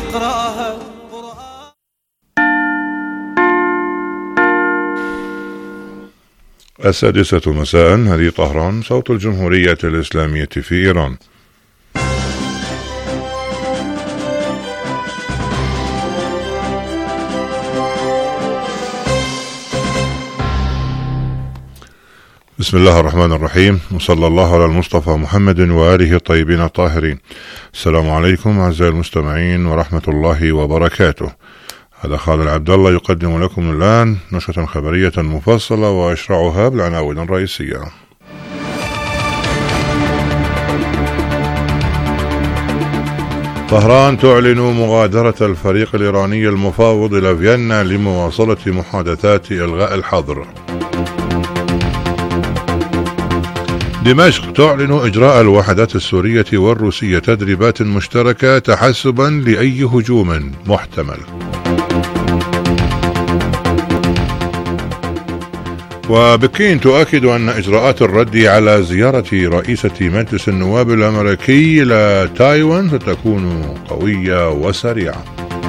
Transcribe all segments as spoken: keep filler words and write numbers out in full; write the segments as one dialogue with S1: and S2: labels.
S1: أقرأها.
S2: السادسة مساء، هذه طهران، صوت الجمهورية الإسلامية في إيران. بسم الله الرحمن الرحيم، وصلى الله على المصطفى محمد وآله الطيبين الطاهرين. السلام عليكم أعزائي المستمعين ورحمة الله وبركاته. هذا خالد عبد الله يقدم لكم الآن نشرة خبرية مفصلة وأشرعها بالعناوين الرئيسية. طهران تعلن مغادرة الفريق الإيراني المفاوض إلى فيينا لمواصلة محادثات إلغاء الحظر. دمشق تعلن إجراء الوحدات السورية والروسية تدريبات مشتركة تحسبا لأي هجوم محتمل. وبكين تؤكد أن إجراءات الرد على زيارة رئيسة مجلس النواب الأمريكي إلى تايوان ستكون قوية وسريعة.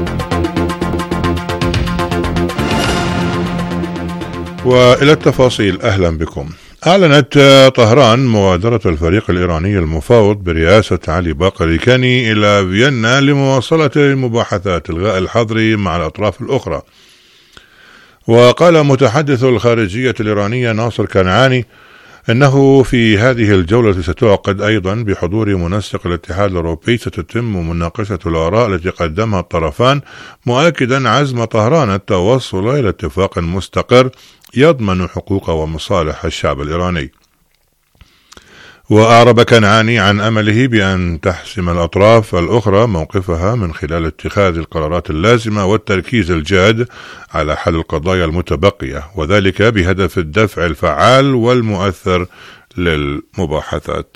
S2: وإلى التفاصيل، أهلا بكم. أعلنت طهران مغادرة الفريق الإيراني المفاوض برئاسة علي باقر كاني إلى فيينا لمواصلة مباحثات إلغاء الحظر مع الأطراف الأخرى. وقال متحدث الخارجية الإيرانية ناصر كنعاني أنه في هذه الجولة التي ستعقد أيضا بحضور منسق الاتحاد الأوروبي ستتم مناقشة الآراء التي قدمها الطرفان، مؤكدا عزم طهران التوصل إلى اتفاق مستقر يضمن حقوق ومصالح الشعب الإيراني. وأعرب كنعاني عن أمله بأن تحسم الأطراف الأخرى موقفها من خلال اتخاذ القرارات اللازمة والتركيز الجاد على حل القضايا المتبقية، وذلك بهدف الدفع الفعال والمؤثر للمباحثات.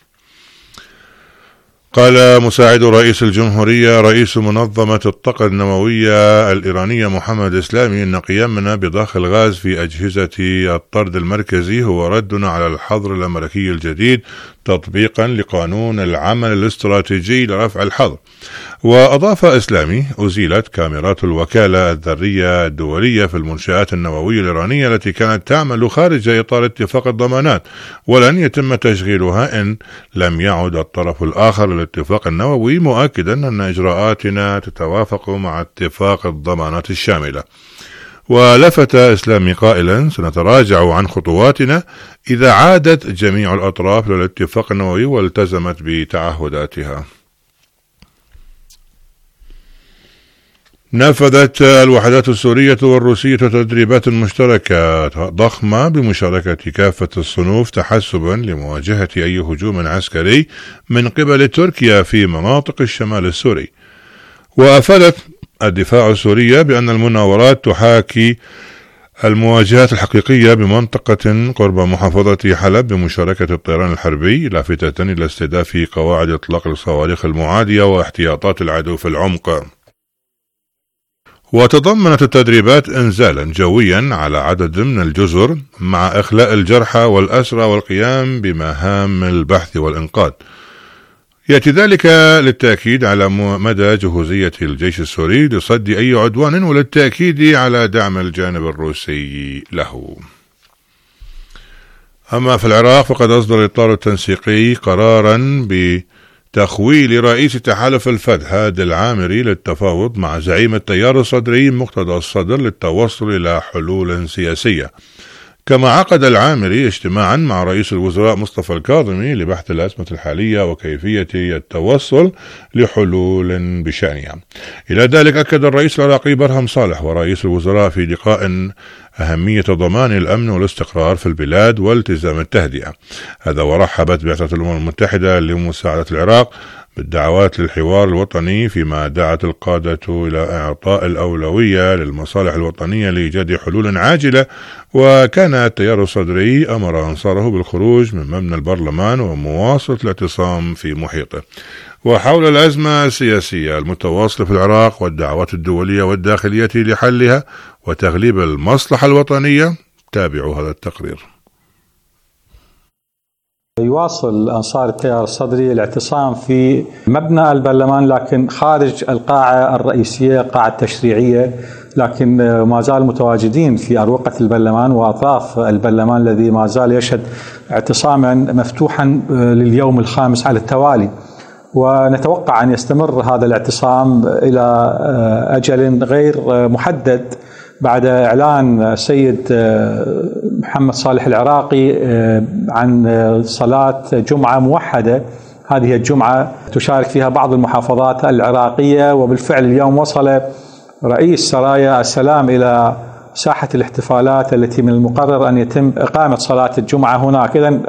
S2: قال مساعد رئيس الجمهورية رئيس منظمة الطاقة النووية الإيرانية محمد إسلامي أن قيامنا بضخ الغاز في أجهزة الطرد المركزي هو ردنا على الحظر الأمريكي الجديد تطبيقا لقانون العمل الاستراتيجي لرفع الحظر. وأضاف إسلامي أزيلت كاميرات الوكالة الذرية الدولية في المنشآت النووية الإيرانية التي كانت تعمل خارج إطار اتفاق الضمانات، ولن يتم تشغيلها إن لم يعد الطرف الآخر للاتفاق النووي، مؤكدا أن إجراءاتنا تتوافق مع اتفاق الضمانات الشاملة. ولفت إسلامي قائلا سنتراجع عن خطواتنا إذا عادت جميع الأطراف للاتفاق النووي والتزمت بتعهداتها. نفذت الوحدات السورية والروسية تدريبات مشتركة ضخمة بمشاركة كافة الصنوف تحسبا لمواجهة أي هجوم عسكري من قبل تركيا في مناطق الشمال السوري. وأفادت الدفاع السوري بأن المناورات تحاكي المواجهات الحقيقية بمنطقة قرب محافظة حلب بمشاركة الطيران الحربي، لافتة إلى استهداف قواعد إطلاق الصواريخ المعادية واحتياطات العدو في العمق. وتضمنت التدريبات إنزالا جويا على عدد من الجزر مع إخلاء الجرحى والأسرى والقيام بمهام البحث والإنقاذ. يأتي ذلك للتأكيد على مدى جهوزية الجيش السوري لصد أي عدوان، وللتأكيد على دعم الجانب الروسي له. أما في العراق فقد أصدر الإطار التنسيقي قرارا بتخويل رئيس تحالف الفتح هادي العامري للتفاوض مع زعيم التيار الصدري مقتدى الصدر للتوصل إلى حلول سياسية. كما عقد العامري اجتماعا مع رئيس الوزراء مصطفى الكاظمي لبحث الأزمة الحالية وكيفية التوصل لحلول بشأنها. إلى ذلك أكد الرئيس العراقي برهم صالح ورئيس الوزراء في لقاء أهمية ضمان الأمن والاستقرار في البلاد والتزام التهدئة. هذا ورحبت بعثة الأمم المتحدة لمساعدة العراق بالدعوات للحوار الوطني، فيما دعت القادة إلى إعطاء الأولوية للمصالح الوطنية لإيجاد حلول عاجلة. وكان التيار الصدري أمر أنصاره بالخروج من مبنى البرلمان ومواصلة الاعتصام في محيطه. وحول الأزمة السياسية المتواصلة في العراق والدعوات الدولية والداخلية لحلها وتغليب المصلحة الوطنية، تابعوا هذا التقرير.
S1: يواصل أنصار التيار الصدري الاعتصام في مبنى البرلمان، لكن خارج القاعة الرئيسية، القاعة التشريعية، لكن ما زال متواجدين في أروقة البرلمان وأطراف البرلمان الذي ما زال يشهد اعتصاما مفتوحا لليوم الخامس على التوالي. ونتوقع أن يستمر هذا الاعتصام إلى أجل غير محدد بعد إعلان السيد محمد صالح العراقي عن صلاة جمعة موحدة. هذه الجمعة تشارك فيها بعض المحافظات العراقية، وبالفعل اليوم وصل رئيس سرايا السلام إلى ساحة الاحتفالات التي من المقرر أن يتم إقامة صلاة الجمعة هناك. إذن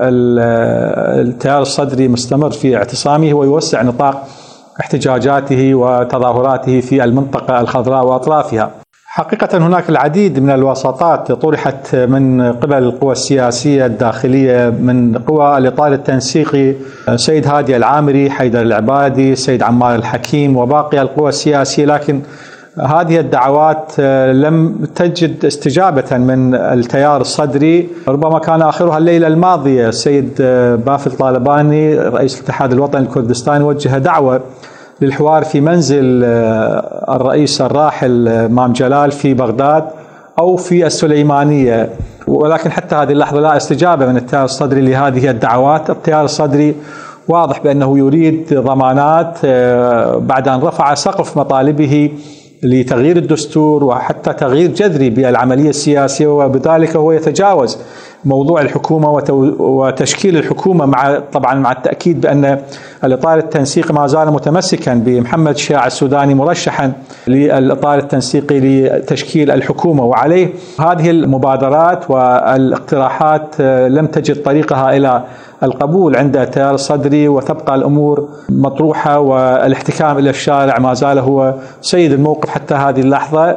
S1: التيار الصدري مستمر في اعتصامه ويوسع نطاق احتجاجاته وتظاهراته في المنطقة الخضراء وأطرافها. حقيقة هناك العديد من الوساطات طرحت من قبل القوى السياسية الداخلية، من قوى الإطار التنسيقي، سيد هادي العامري، حيدر العبادي، سيد عمار الحكيم وباقي القوى السياسية، لكن هذه الدعوات لم تجد استجابة من التيار الصدري. ربما كان آخرها الليلة الماضية السيد بافل طالباني رئيس الاتحاد الوطني الكردستاني وجه دعوة للحوار في منزل الرئيس الراحل مام جلال في بغداد أو في السليمانية، ولكن حتى هذه اللحظة لا استجابة من التيار الصدري لهذه الدعوات. التيار الصدري واضح بأنه يريد ضمانات بعد أن رفع سقف مطالبه لتغيير الدستور وحتى تغيير جذري بالعملية السياسية، وبذلك هو يتجاوز موضوع الحكومة وتشكيل الحكومة، مع طبعا مع التأكيد بأن الإطار التنسيقي ما زال متمسكا بمحمد شياع السوداني مرشحا للإطار التنسيقي لتشكيل الحكومة، وعليه هذه المبادرات والاقتراحات لم تجد طريقها إلى القبول عند التيار الصدري، وتبقى الأمور مطروحة والاحتكام إلى الشارع ما زال هو سيد الموقف حتى هذه اللحظة.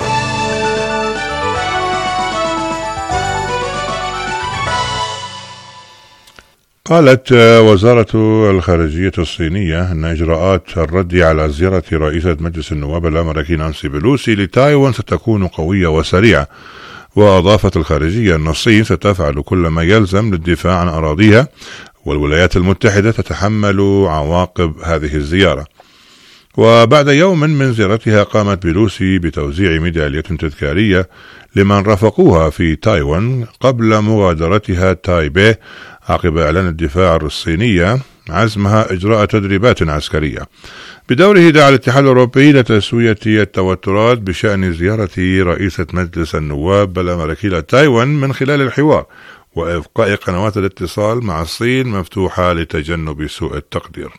S2: قالت وزارة الخارجية الصينية أن إجراءات الرد على زيارة رئيسة مجلس النواب الأمريكي نانسي بيلوسي لتايوان ستكون قوية وسريعة. وأضافت الخارجية أن الصين ستفعل كل ما يلزم للدفاع عن أراضيها، والولايات المتحدة تتحمل عواقب هذه الزيارة. وبعد يوم من زيارتها قامت بيلوسي بتوزيع ميدالية تذكارية لمن رافقوها في تايوان قبل مغادرتها تايبي، عقب إعلان الدفاع الصينية عزمها إجراء تدريبات عسكرية. بدوره دعا الاتحاد الأوروبي لتسوية التوترات بشأن زيارة رئيسة مجلس النواب الأمريكي لتايوان من خلال الحوار وإبقاء قنوات الاتصال مع الصين مفتوحة لتجنب سوء التقدير.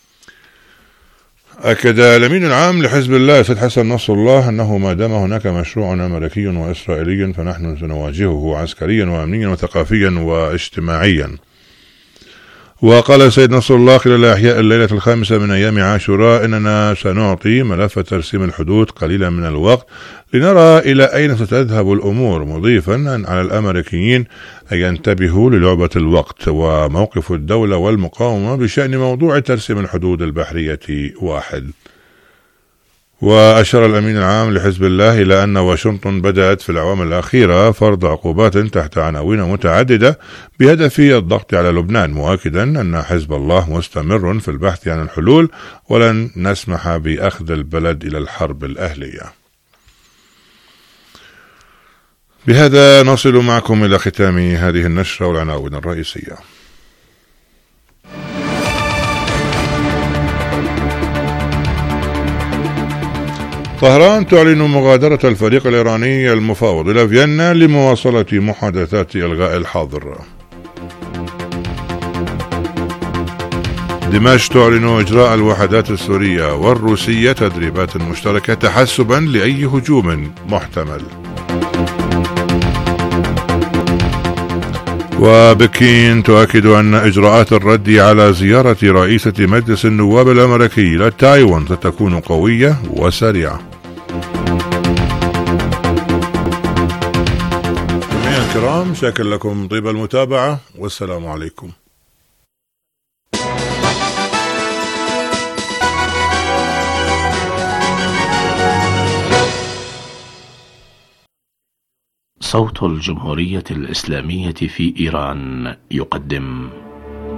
S2: أكد الأمين العام لحزب الله سيد حسن نصر الله أنه ما دام هناك مشروع أمريكي وإسرائيلي فنحن سنواجهه عسكريا وأمنيا وثقافيا واجتماعيا. وقال سيد نصر الله خلال إحياء الليلة الخامسة من أيام عاشوراء إننا سنعطي ملف ترسيم الحدود قليلا من الوقت لنرى إلى أين ستذهب الأمور، مضيفا على الأمريكيين أن ينتبهوا للعبة الوقت، وموقف الدولة والمقاومة بشأن موضوع ترسيم الحدود البحرية واحد. وأشار الأمين العام لحزب الله إلى أن واشنطن بدأت في الأعوام الأخيرة فرض عقوبات تحت عناوين متعددة بهدف الضغط على لبنان، مؤكدا أن حزب الله مستمر في البحث عن الحلول ولن نسمح بأخذ البلد إلى الحرب الأهلية. بهذا نصل معكم إلى ختام هذه النشرة والعناوين الرئيسية. طهران تعلن مغادرة الفريق الإيراني المفاوض إلى فيينا لمواصلة محادثات إلغاء الحظر. دمشق تعلن إجراء الوحدات السورية والروسية تدريبات مشتركة تحسبا لأي هجوم محتمل. وبكين تؤكد أن إجراءات الرد على زيارة رئيسة مجلس النواب الأمريكي لتايوان ستكون قوية وسريعة. مستمعينا الكرام، شاكر لكم طيب المتابعة والسلام عليكم.
S3: صوت الجمهورية الإسلامية في إيران يقدم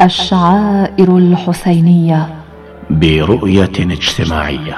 S3: الشعائر الحسينية
S4: برؤية اجتماعية.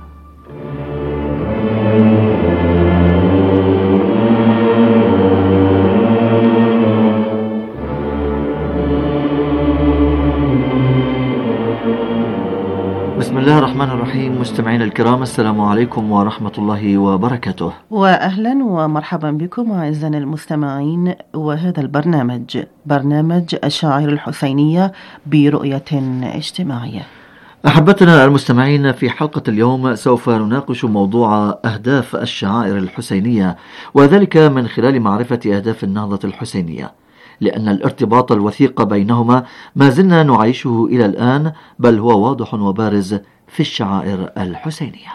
S5: بسم الله الرحمن الرحيم. مستمعين الكرام، السلام عليكم ورحمة الله وبركاته،
S6: وأهلا ومرحبا بكم أعزائنا المستمعين، وهذا البرنامج برنامج الشعائر الحسينية برؤية اجتماعية.
S5: أحبتنا المستمعين، في حلقة اليوم سوف نناقش موضوع أهداف الشعائر الحسينية، وذلك من خلال معرفة أهداف النهضة الحسينية، لأن الارتباط الوثيق بينهما ما زلنا نعيشه إلى الآن، بل هو واضح وبارز في الشعائر الحسينية.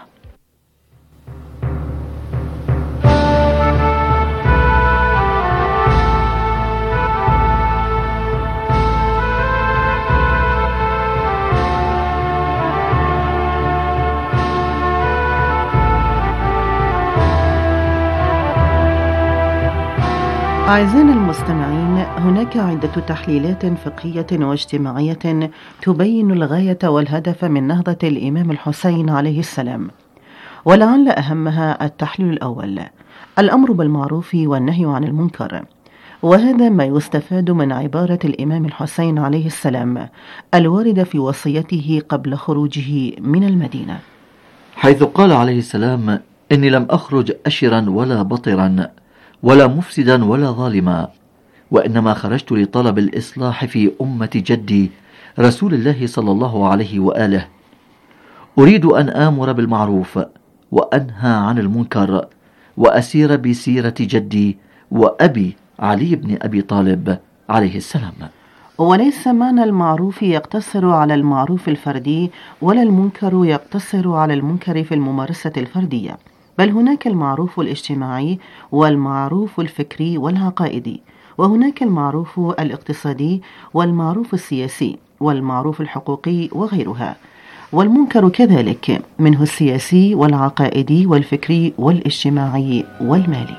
S6: أعزائنا المستمعين، هناك عدة تحليلات فقهية واجتماعية تبين الغاية والهدف من نهضة الإمام الحسين عليه السلام، ولعل أهمها التحليل الأول، الأمر بالمعروف والنهي عن المنكر، وهذا ما يستفاد من عبارة الإمام الحسين عليه السلام الواردة في وصيته قبل خروجه من المدينة،
S5: حيث قال عليه السلام: إني لم أخرج أشرا ولا بطرا ولا مفسدا ولا ظالما، وإنما خرجت لطلب الإصلاح في أمة جدي رسول الله صلى الله عليه وآله، أريد أن آمر بالمعروف وأنهى عن المنكر وأسير بسيرة جدي وأبي علي بن أبي طالب عليه السلام.
S6: وليس معنى المعروف يقتصر على المعروف الفردي، ولا المنكر يقتصر على المنكر في الممارسة الفردية، بل هناك المعروف الاجتماعي والمعروف الفكري والعقائدي، وهناك المعروف الاقتصادي والمعروف السياسي والمعروف الحقوقي وغيرها، والمنكر كذلك، منه السياسي والعقائدي والفكري والاجتماعي والمالي.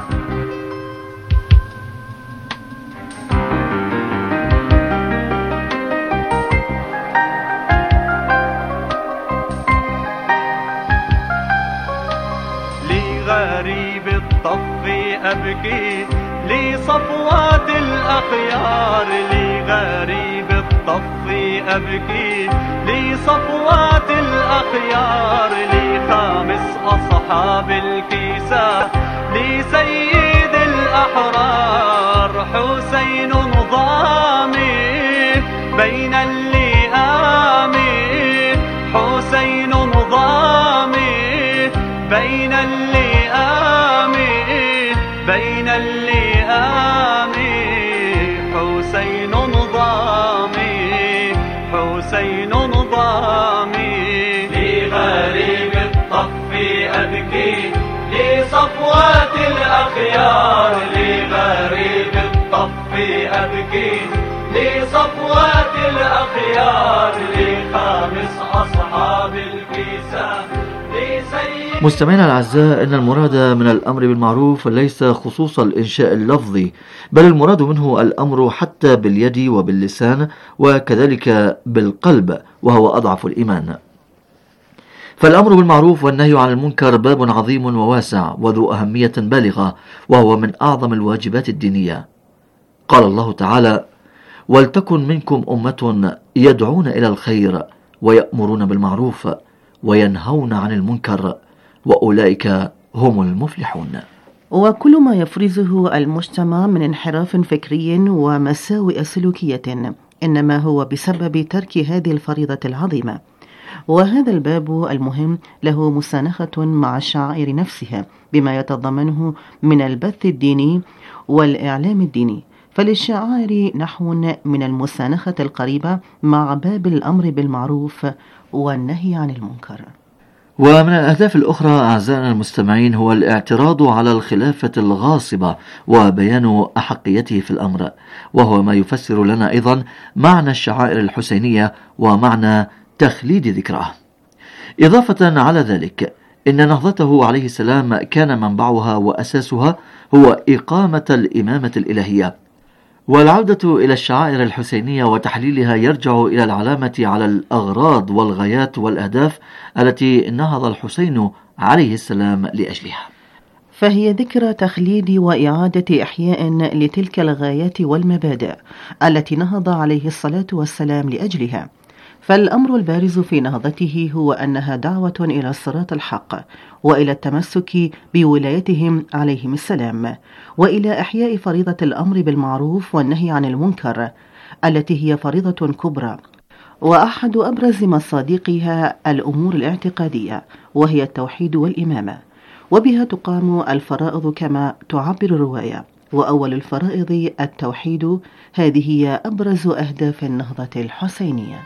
S7: غريب الطف أبكي لصفوات الأخيار، لغريب الطف أبكي لصفوات الأخيار، لخامس أصحاب الكيسة لسيد الأحرار، حسين ضامي بين اللئام، حسين ضامي بين اللئام، بين اللئام، حسين ضامي، حسين ضامي، لغريب الطف أبكي لصفوات الأخيار، لغريب الطف أبكي لصفوات الأخيار، لخامس أصحاب الكيسة.
S5: مستمعينا الأعزاء، إن المراد من الأمر بالمعروف ليس خصوص الإنشاء اللفظي، بل المراد منه الأمر حتى باليد وباللسان وكذلك بالقلب، وهو أضعف الإيمان. فالأمر بالمعروف والنهي عن المنكر باب عظيم وواسع وذو أهمية بالغة، وهو من أعظم الواجبات الدينية. قال الله تعالى: ولتكن منكم أمة يدعون إلى الخير ويأمرون بالمعروف وينهون عن المنكر وأولئك هم المفلحون.
S6: وكل ما يفرزه المجتمع من انحراف فكري ومساوئ سلوكية إنما هو بسبب ترك هذه الفريضة العظيمة، وهذا الباب المهم له مسانخة مع الشعائر نفسها بما يتضمنه من البث الديني والإعلام الديني، فللشعائر نحو من المسانخة القريبة مع باب الأمر بالمعروف والنهي عن المنكر.
S5: ومن الأهداف الأخرى أعزائنا المستمعين هو الاعتراض على الخلافة الغاصبة وبيان أحقيته في الأمر، وهو ما يفسر لنا أيضا معنى الشعائر الحسينية ومعنى تخليد ذكرها. إضافة على ذلك، إن نهضته عليه السلام كان منبعها وأساسها هو إقامة الإمامة الإلهية، والعودة إلى الشعائر الحسينية وتحليلها يرجع إلى العلامة على الأغراض والغايات والأهداف التي نهض الحسين عليه السلام لأجلها،
S6: فهي ذكرى تخليد وإعادة إحياء لتلك الغايات والمبادئ التي نهض عليه الصلاة والسلام لأجلها. فالأمر البارز في نهضته هو أنها دعوة إلى الصراط الحق، وإلى التمسك بولايتهم عليهم السلام، وإلى إحياء فريضة الأمر بالمعروف والنهي عن المنكر التي هي فريضة كبرى، وأحد أبرز مصادقها الأمور الاعتقادية وهي التوحيد والإمامة، وبها تقام الفرائض كما تعبر الرواية، وأول الفرائض التوحيد. هذه هي أبرز أهداف النهضة الحسينية.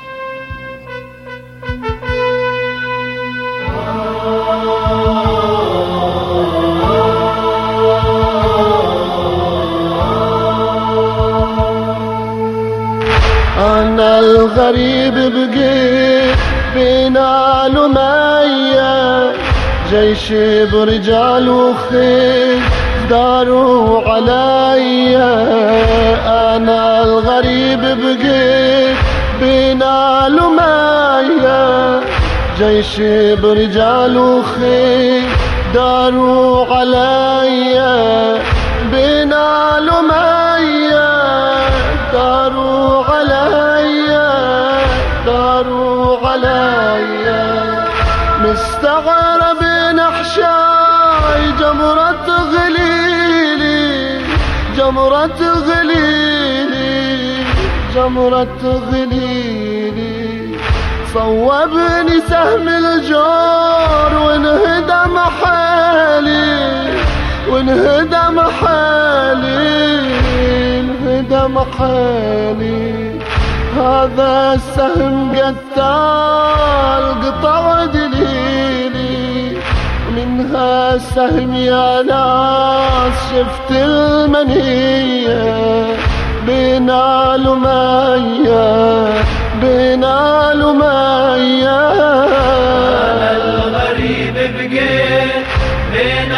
S3: أنا الغريب بقيت بين علمية، جيش برجال وخيل داروا عليا. أنا الغريب بقيت بين علمية، جيش برجال وخيل داروا عليا. بين علمية داروا عليا، داروا عليا. مستغرب نحشاي جمرة غليلي، جمرة غليلي، جمرة غليلي. صوبني سهم الجار وانهدم حالي، وانهدم حالي، انهدم حالي. هذا السهم قتال قطع دليلي، منها السهم يا ناس شفت المنية. بين علمية، بين علمية.
S7: أنا الغريب بقيت بين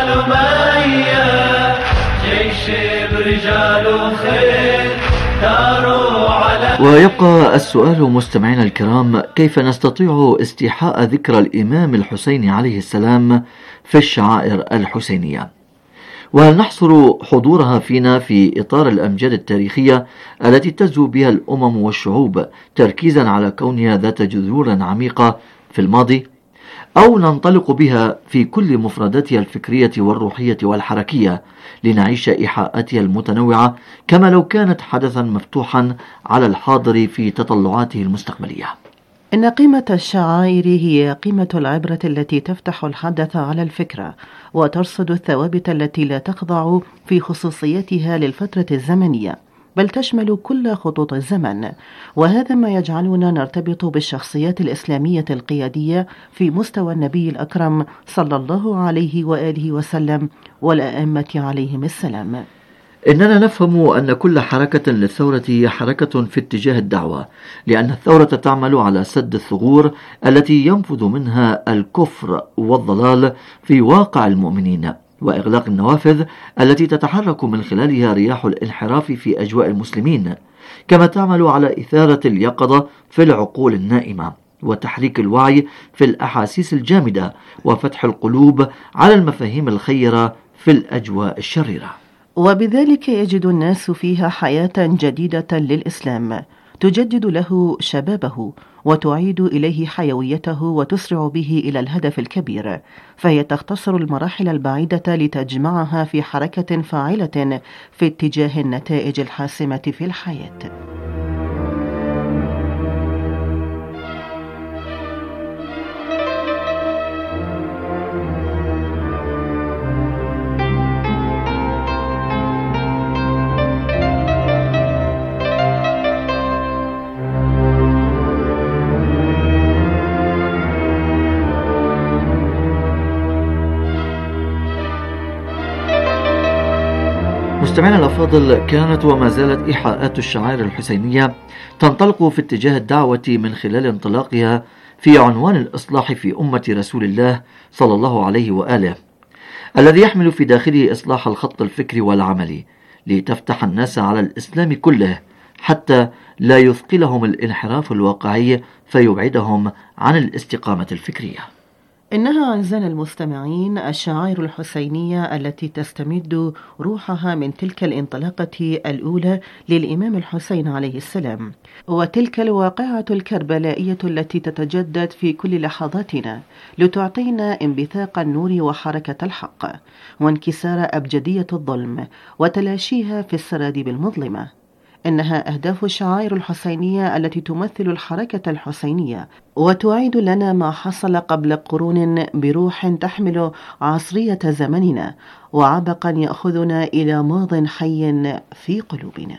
S7: علمية، جيش برجال وخيل داروا على.
S5: ويبقى السؤال مستمعينا الكرام، كيف نستطيع استيحاء ذكرى الإمام الحسين عليه السلام في الشعائر الحسينية؟ وهل نحصر حضورها فينا في إطار الأمجاد التاريخية التي تزهو بها الأمم والشعوب تركيزا على كونها ذات جذور عميقة في الماضي، أو ننطلق بها في كل مفرداتها الفكرية والروحية والحركية لنعيش إيحاءاتها المتنوعة كما لو كانت حدثا مفتوحا على الحاضر في تطلعاته المستقبلية؟
S6: إن قيمة الشعائر هي قيمة العبرة التي تفتح الحدث على الفكرة وترصد الثوابت التي لا تخضع في خصوصيتها للفترة الزمنية، بل تشمل كل خطوط الزمن. وهذا ما يجعلنا نرتبط بالشخصيات الإسلامية القيادية في مستوى النبي الأكرم صلى الله عليه وآله وسلم والأئمة عليهم السلام.
S5: إننا نفهم أن كل حركة للثورة هي حركة في اتجاه الدعوة، لأن الثورة تعمل على سد الثغور التي ينفذ منها الكفر والضلال في واقع المؤمنين، وإغلاق النوافذ التي تتحرك من خلالها رياح الانحراف في أجواء المسلمين، كما تعمل على إثارة اليقظة في العقول النائمة، وتحريك الوعي في الأحاسيس الجامدة، وفتح القلوب على المفاهيم الخيرة في الأجواء الشريرة.
S6: وبذلك يجد الناس فيها حياة جديدة للإسلام تجدد له شبابه وتعيد إليه حيويته وتسرع به إلى الهدف الكبير، فهي تختصر المراحل البعيدة لتجمعها في حركة فاعلة في اتجاه النتائج الحاسمة في الحياة.
S5: مستمعينا الأفاضل، كانت وما زالت إيحاءات الشعائر الحسينية تنطلق في اتجاه الدعوة من خلال انطلاقها في عنوان الإصلاح في أمة رسول الله صلى الله عليه وآله، الذي يحمل في داخله إصلاح الخط الفكري والعملي لتفتح الناس على الإسلام كله حتى لا يثقلهم الانحراف الواقعي فيبعدهم عن الاستقامة الفكرية.
S6: إنها أعزائنا المستمعين الشعائر الحسينية التي تستمد روحها من تلك الانطلاقة الأولى للإمام الحسين عليه السلام، وتلك الواقعة الكربلائية التي تتجدد في كل لحظاتنا لتعطينا انبثاق النور وحركة الحق وانكسار أبجدية الظلم وتلاشيها في السراديب المظلمة. إنها أهداف الشعائر الحسينية التي تمثل الحركة الحسينية وتعيد لنا ما حصل قبل قرون بروح تحمل عصرية زمننا وعبقا يأخذنا إلى ماض حي في قلوبنا.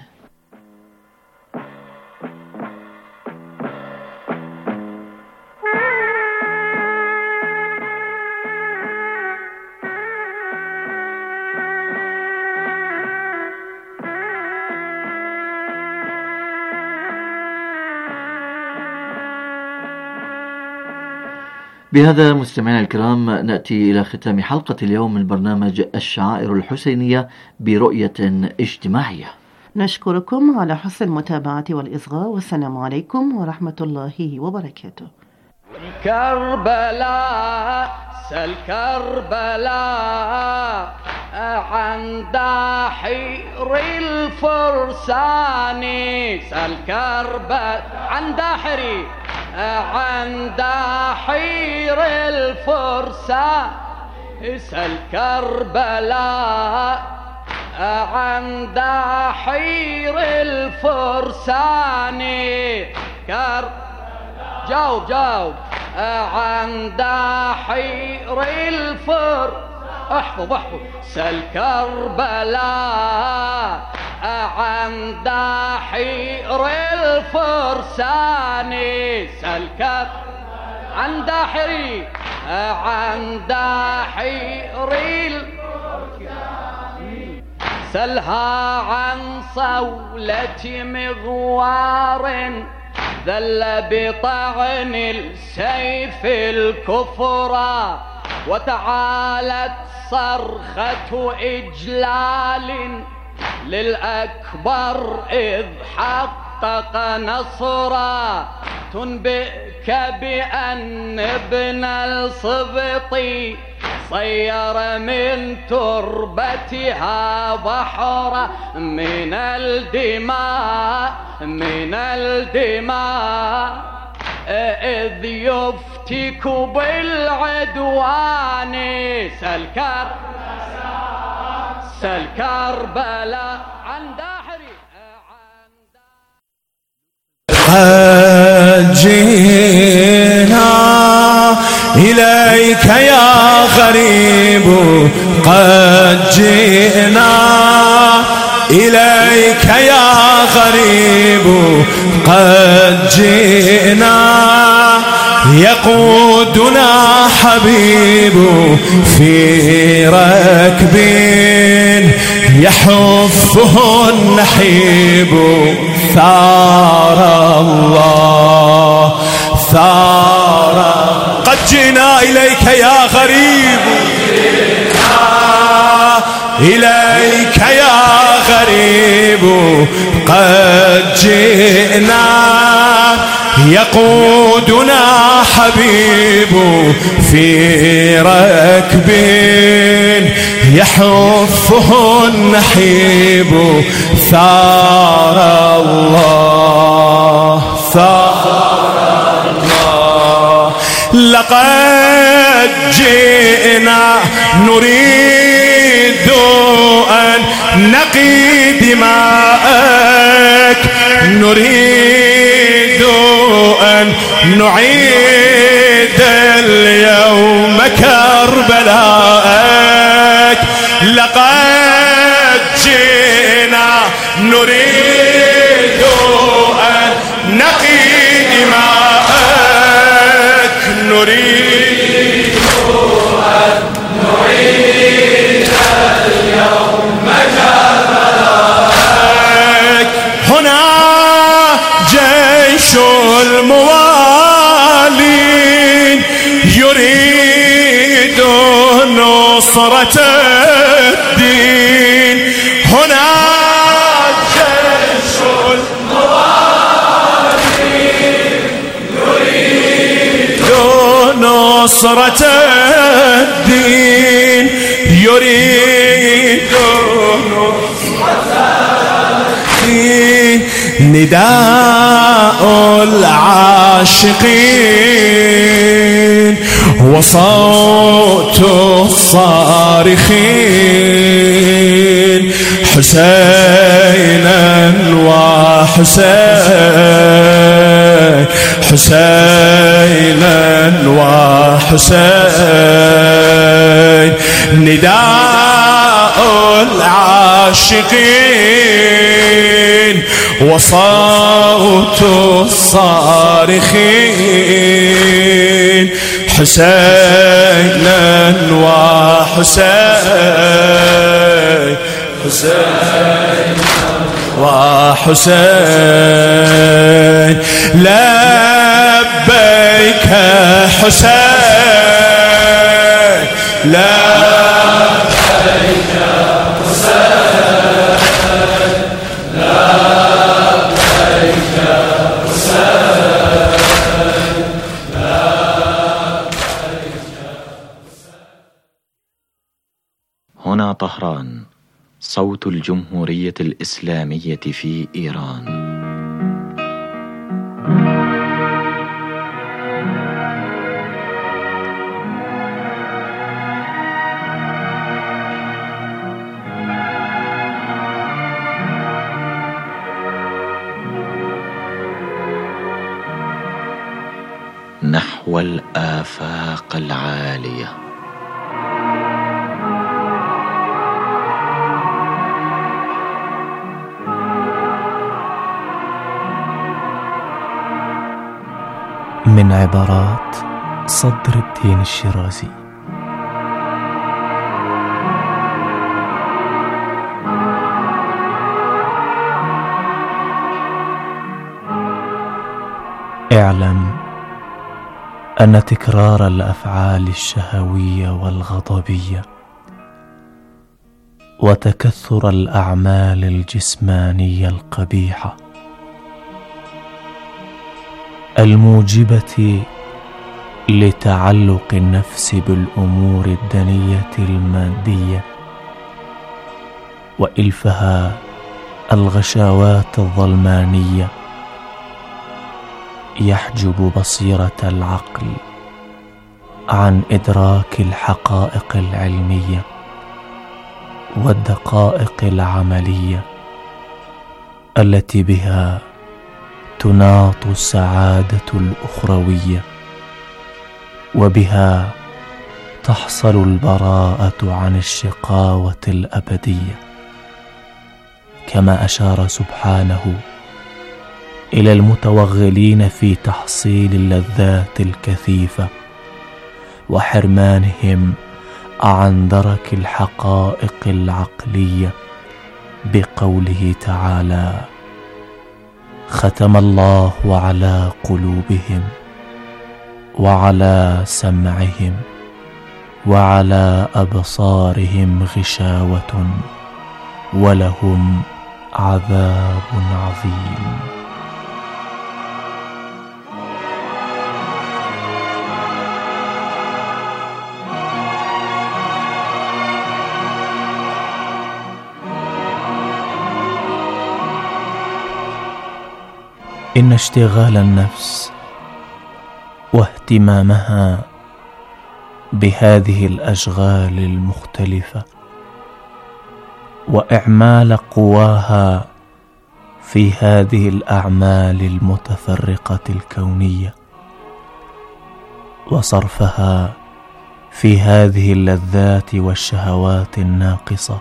S5: بهذا مستمعينا الكرام نأتي إلى ختام حلقة اليوم من برنامج الشعائر الحسينية برؤية اجتماعية.
S6: نشكركم على حسن المتابعة والإصغاء، والسلام عليكم ورحمة الله وبركاته.
S8: كربلاء سل كربلاء عند حير الفرسان، سل كربلاء عند حري عند حير الفرسان، سل كربلاء عند حير الفرسان. كر جاوب جاوب عند حير الفر احفظ احفظ سل كربلاء عند حير الفرسان، سل كر عند حري عند حير سلها عن صولة مغوار ذل بطعن السيف الكفرى، وتعالت صرخة إجلال للأكبر إذ حقق نصرا، تنبئك بأن ابن الصبط صير من تربتها بحرا من الدماء من الدماء، إذ يفتك بالعدوان. سل كر سل كربلاء عن داحري
S9: قد جئنا إليك يا غريب، قد جئنا إليك يا غريب، قد جئنا يقودنا حبيب في ركب يحفه النحيب. ثار الله ثار قد جئنا إليك يا غريب، إليك يا غريب، قد جئنا يقودنا حبيب في ركب يحفه النحيب. ثار الله ثار الله لقد جئنا نريد أن نقي دماءك، نريد أن نعيد اليوم كربلاءك. لقد جئنا نريد أن نقي دماءك، نريد أن نعيد اليوم كربلاءك. هنا جيش الموالين يريد نصرة الدين، هنا نصرة الدين يريد نصرة الدين نداء العاشقين وصوت الصارخين حسينا وحسين حسينا وحسين نداء العاشقين وصوت الصارخين حسينا وحسين حسين وحسين لبيك حسين لبيك حسين لبيك
S4: حسين. هنا طهران، صوت الجمهورية الإسلامية في إيران. نحو الآفاق العالية.
S10: من عبارات صدر الدين الشيرازي. اعلم أن تكرار الأفعال الشهوية والغضبية وتكثر الأعمال الجسمانية القبيحة الموجبة لتعلق النفس بالأمور الدنية المادية وإلفها الغشاوات الظلمانية يحجب بصيرة العقل عن إدراك الحقائق العلمية والدقائق العملية التي بها تناط السعادة الأخروية وبها تحصل البراءة عن الشقاوة الأبدية، كما أشار سبحانه إلى المتوغلين في تحصيل اللذات الكثيفة وحرمانهم عن درك الحقائق العقلية بقوله تعالى: ختم الله على قلوبهم وعلى سمعهم وعلى أبصارهم غشاوة ولهم عذاب عظيم. إن اشتغال النفس واهتمامها بهذه الأشغال المختلفة وإعمال قواها في هذه الأعمال المتفرقة الكونية وصرفها في هذه اللذات والشهوات الناقصة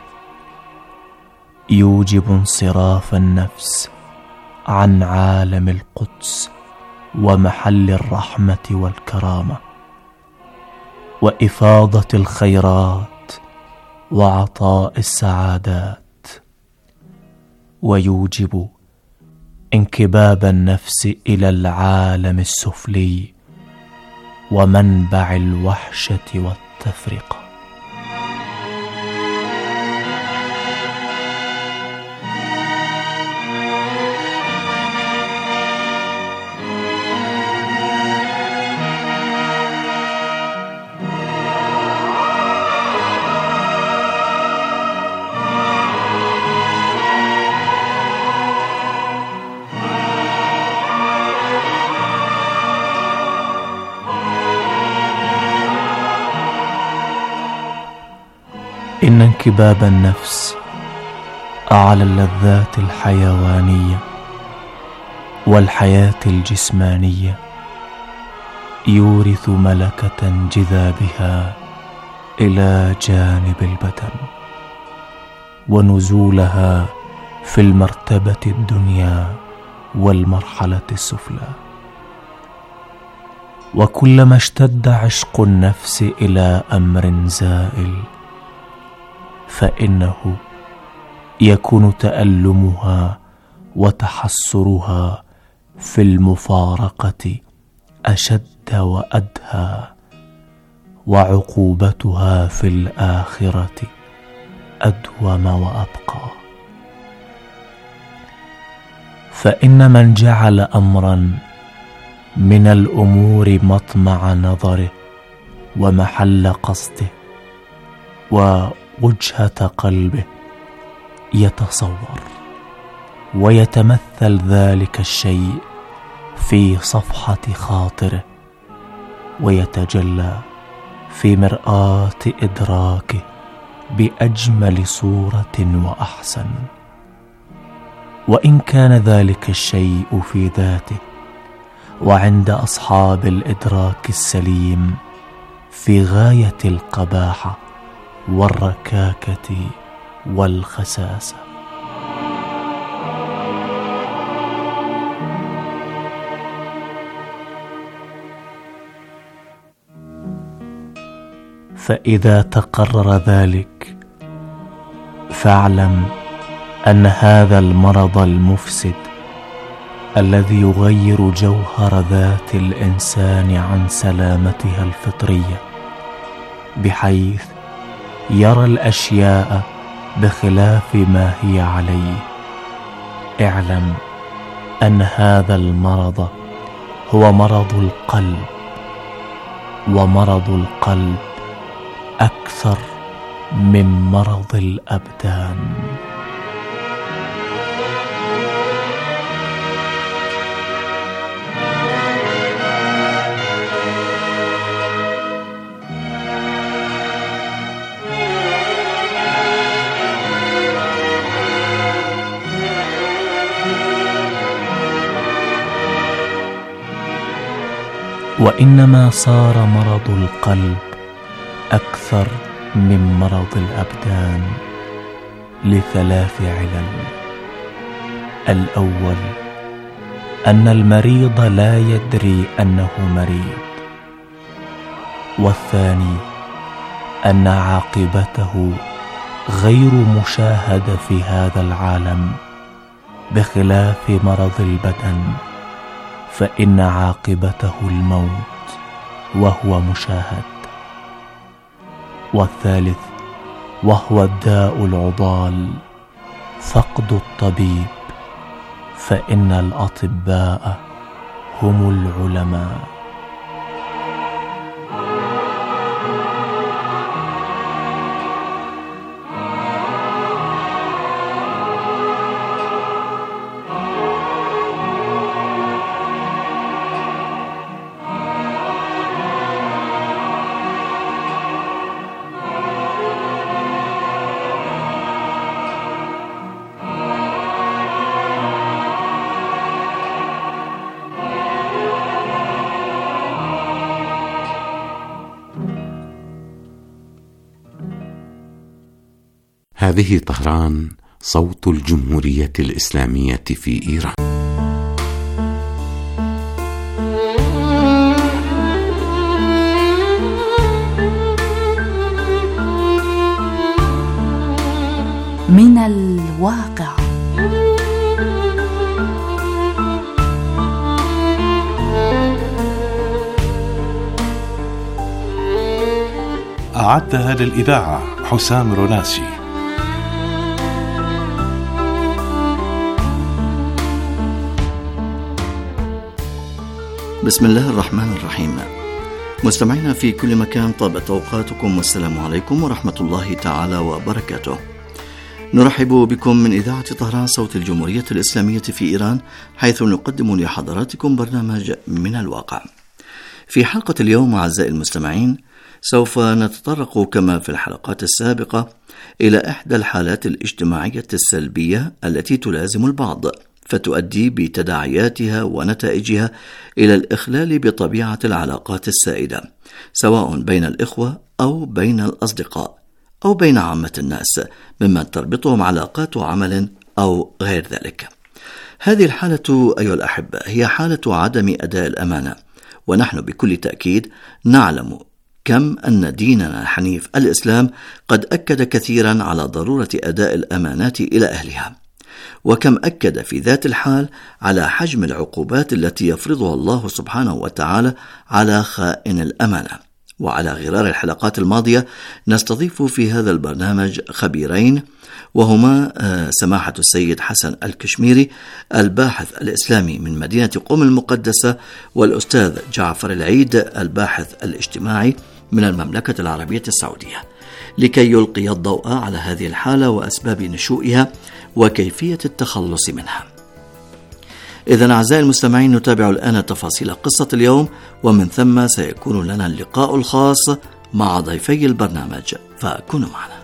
S10: يوجب انصراف النفس عن عالم القدس ومحل الرحمة والكرامة وإفاضة الخيرات وعطاء السعادات، ويوجب انكباب النفس إلى العالم السفلي ومنبع الوحشة والتفرقة. إن انكباب النفس على اللذات الحيوانية والحياة الجسمانية يورث ملكة انجذابها إلى جانب البدن، ونزولها في المرتبة الدنيا والمرحلة السفلى. وكلما اشتد عشق النفس إلى أمر زائل فإنه يكون تألمها وتحسرها في المفارقة أشد وأدهى، وعقوبتها في الآخرة أدوم وأبقى. فإن من جعل أمرا من الأمور مطمع نظره ومحل قصده ووجهة قلبه يتصور ويتمثل ذلك الشيء في صفحة خاطره ويتجلى في مرآة إدراكه بأجمل صورة وأحسن. وإن كان ذلك الشيء في ذاته وعند أصحاب الإدراك السليم في غاية القباحة والركاكة والخساسة. فإذا تقرر ذلك فاعلم أن هذا المرض المفسد الذي يغير جوهر ذات الإنسان عن سلامتها الفطرية بحيث يرى الأشياء بخلاف ما هي عليه، اعلم أن هذا المرض هو مرض القلب، ومرض القلب أكثر من مرض الأبدان. وإنما صار مرض القلب أكثر من مرض الأبدان لثلاث علل. الأول أن المريض لا يدري أنه مريض، والثاني أن عاقبته غير مشاهدة في هذا العالم بخلاف مرض البدن، فإن عاقبته الموت وهو مشاهد. والثالث وهو الداء العضال فقد الطبيب، فإن الأطباء هم العلماء.
S11: هذه طهران، صوت الجمهورية الإسلامية في إيران.
S12: من الواقع.
S13: أعدها للإذاعة حسام روناسي.
S5: بسم الله الرحمن الرحيم. مستمعينا في كل مكان، طابت أوقاتكم والسلام عليكم ورحمة الله تعالى وبركاته. نرحب بكم من إذاعة طهران صوت الجمهورية الإسلامية في إيران، حيث نقدم لحضراتكم برنامج من الواقع. في حلقة اليوم أعزائي المستمعين سوف نتطرق كما في الحلقات السابقة إلى إحدى الحالات الاجتماعية السلبية التي تلازم البعض، فتؤدي بتداعياتها ونتائجها إلى الإخلال بطبيعة العلاقات السائدة، سواء بين الإخوة أو بين الأصدقاء أو بين عامة الناس ممن تربطهم علاقات عمل أو غير ذلك. هذه الحالة أيها الأحبة هي حالة عدم أداء الأمانة، ونحن بكل تأكيد نعلم كم أن ديننا الحنيف الإسلام قد أكد كثيرا على ضرورة أداء الأمانات إلى أهلها، وكم أكد في ذات الحال على حجم العقوبات التي يفرضها الله سبحانه وتعالى على خائن الأمانة. وعلى غرار الحلقات الماضية نستضيف في هذا البرنامج خبيرين، وهما سماحة السيد حسن الكشميري الباحث الإسلامي من مدينة قم المقدسة، والأستاذ جعفر العيد الباحث الاجتماعي من المملكة العربية السعودية، لكي يلقي الضوء على هذه الحالة وأسباب نشوئها وكيفية التخلص منها. إذن أعزائي المستمعين، نتابع الآن تفاصيل قصة اليوم، ومن ثم سيكون لنا اللقاء الخاص مع ضيفي البرنامج، فكونوا معنا.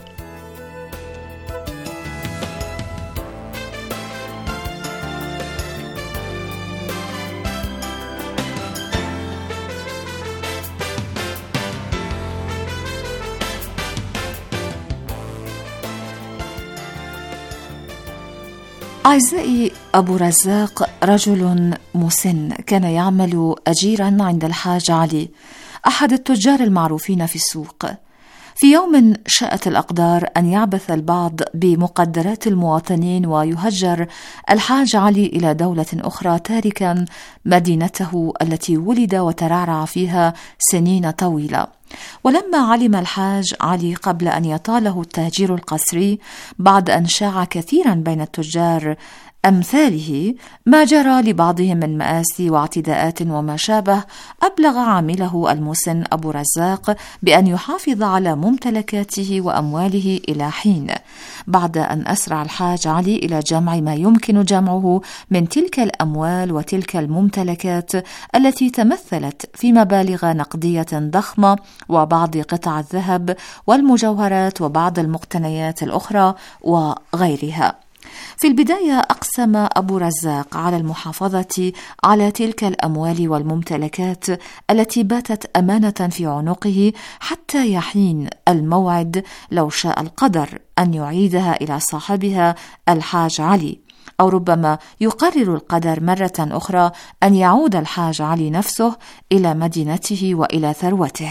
S12: أعزائي، أبو رزاق رجل مسن كان يعمل أجيرا عند الحاج علي، أحد التجار المعروفين في السوق. في يوم شاءت الأقدار أن يعبث البعض بمقدرات المواطنين ويهجر الحاج علي إلى دولة أخرى، تاركا مدينته التي ولد وترعرع فيها سنين طويلة. ولما علم الحاج علي قبل أن يطاله التهجير القسري بعد أن شاع كثيرا بين التجار أمثاله ما جرى لبعضهم من مآسي واعتداءات وما شابه، أبلغ عامله المسن أبو رزاق بأن يحافظ على ممتلكاته وأمواله إلى حين، بعد أن أسرع الحاج علي إلى جمع ما يمكن جمعه من تلك الأموال وتلك الممتلكات التي تمثلت في مبالغ نقدية ضخمة وبعض قطع الذهب والمجوهرات وبعض المقتنيات الأخرى وغيرها. في البداية أقسم أبو رزاق على المحافظة على تلك الأموال والممتلكات التي باتت أمانة في عنقه حتى يحين الموعد لو شاء القدر أن يعيدها إلى صاحبها الحاج علي، أو ربما يقرر القدر مرة أخرى أن يعود الحاج علي نفسه إلى مدينته وإلى ثروته.